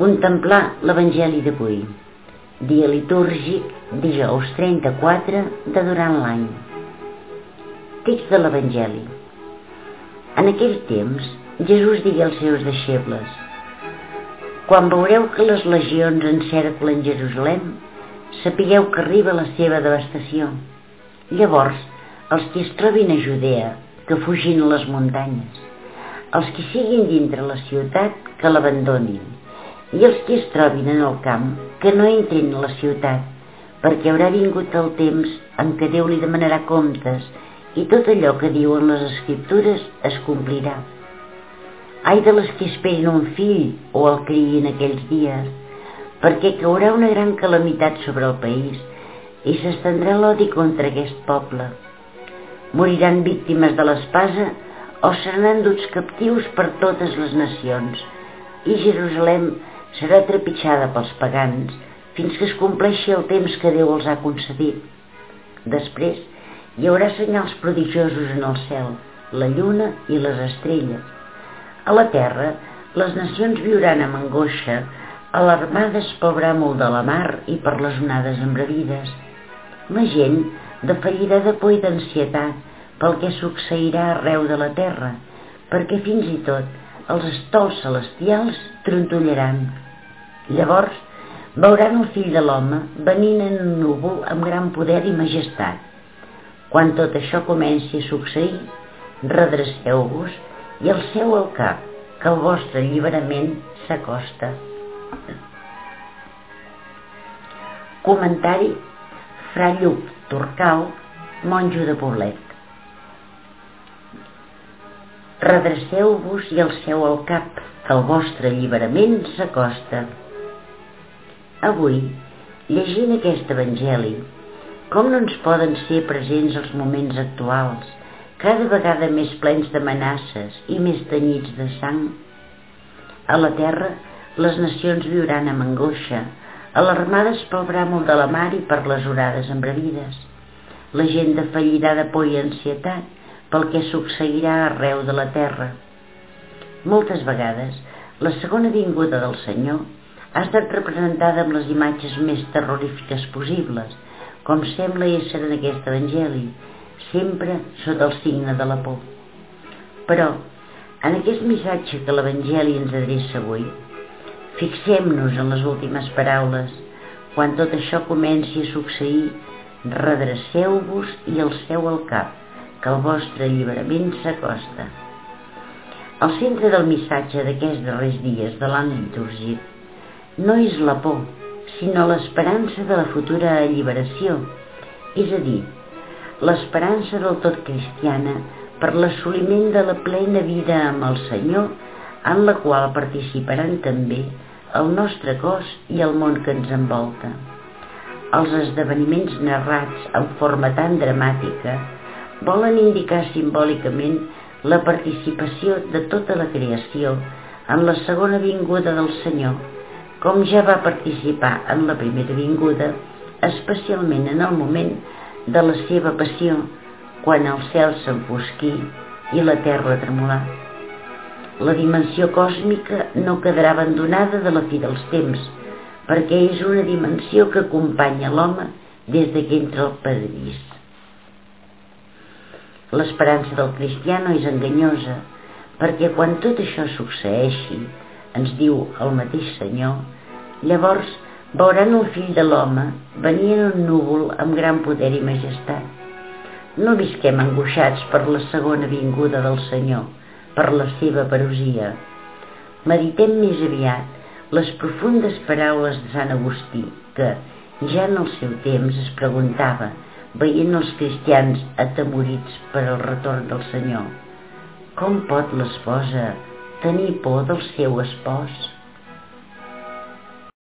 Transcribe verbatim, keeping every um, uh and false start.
Contemplar l'Evangeli d'avui, dia litúrgic, dijous trenta-quatre de durant l'any. Text de l'Evangeli. En aquell temps, Jesús digué als seus deixebles: quan veureu que les legions encerclen Jerusalem, sapigueu que arriba la seva devastació. Llavors, els qui es trobin a Judea, que fugin a les muntanyes; els qui siguin dintre la ciutat, que l'abandonin; i els qui es trobin en el camp, que no entrin a la ciutat, perquè haurà vingut el temps en què Déu li demanarà comptes, i tot allò que diuen les Escriptures es complirà. Ai de les que esperin un fill o el criïn aquells dies, perquè caurà una gran calamitat sobre el país i s'estendrà l'odi contra aquest poble. Moriran víctimes de l'espasa o seran enduts captius per totes les nacions, i Jerusalem serà trepitjada pels pagans fins que es compleixi el temps que Déu els ha concedit. Després hi haurà senyals prodigiosos en el cel, la lluna i les estrelles. A la terra les nacions viuran amb angoixa, alarmades pel bràmol de la mar i per les onades embravides. La gent defallirà de por i d'ansietat pel que succeirà arreu de la terra, perquè fins i tot els estols celestials trontollaran. Llavors veuran el fill de l'home venint en un núvol amb gran poder i majestat. Quan tot això comenci a succeir, redreceu-vos i alceu el cap, que el vostre alliberament s'acosta. Comentari Fra Lluc Turcal, monjo de Poblet. Redreceu-vos i alceu el cap, que el vostre alliberament s'acosta. Avui, llegint aquest Evangeli, com no ens poden ser presents els moments actuals, cada vegada més plens d'amenaces i més tenyits de sang? A la terra, les nacions viuran amb angoixa, alarmades pel bràmol de la mar i per les onades embravides. La gent defallirà de por i ansietat pel que succeirà arreu de la terra. Moltes vegades, la segona vinguda del Senyor ha estat representada amb les imatges més terrorífiques possibles, com sembla ésser en aquest Evangeli, sempre sota el signe de la por. Però, en aquest missatge que l'Evangeli ens adreça avui, fixem-nos en les últimes paraules: quan tot això comenci a succeir, redreceu-vos i alceu el cap, que el vostre alliberament s'acosta. El centre del missatge d'aquests darrers dies de l'any litúrgic no és la por, sinó l'esperança de la futura alliberació, és a dir, l'esperança del tot cristiana per l'assoliment de la plena vida amb el Senyor, en la qual participaran també el nostre cos i el món que ens envolta. Els esdeveniments narrats en forma tan dramàtica volen indicar simbòlicament la participació de tota la creació en la segona vinguda del Senyor, com ja va participar en la primera vinguda, especialment en el moment de la seva passió, quan el cel s'enfosquí i la terra tremolà. La dimensió còsmica no quedarà abandonada de la fi dels temps, perquè és una dimensió que acompanya l'home des que entra al paradís. L'esperança del cristià no és enganyosa, perquè quan tot això succeeixi, ens diu el mateix Senyor, llavors veuran el fill de l'home venir en un núvol amb gran poder i majestat. No visquem angoixats per la segona vinguda del Senyor, per la seva parusia. Meditem més aviat les profundes paraules de Sant Agustí, que, ja en el seu temps, es preguntava, veient els cristians atemorits per al retorn del Senyor: com pot l'esposa tenir por del seu espòs?